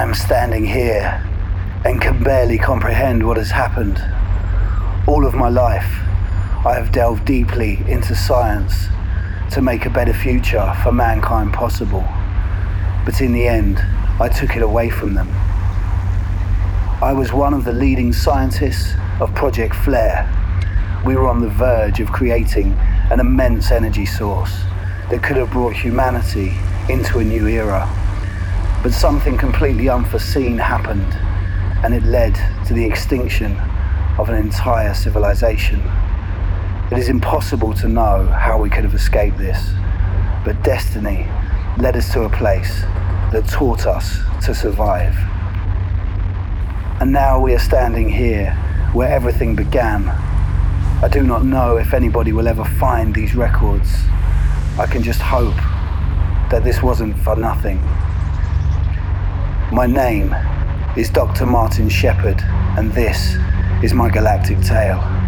am standing here and can barely comprehend what has happened. All of my life, I have delved deeply into science to make a better future for mankind possible. But in the end, I took it away from them. I was one of the leading scientists of Project Flare. We were on the verge of creating an immense energy source that could have brought humanity into a new era. But something completely unforeseen happened, and it led to the extinction of an entire civilization. It is impossible to know how we could have escaped this, but destiny led us to a place that taught us to survive. And now we are standing here where everything began. I do not know if anybody will ever find these records. I can just hope that this wasn't for nothing. My name is Dr. Martin Shepherd, and this is my galactic tale.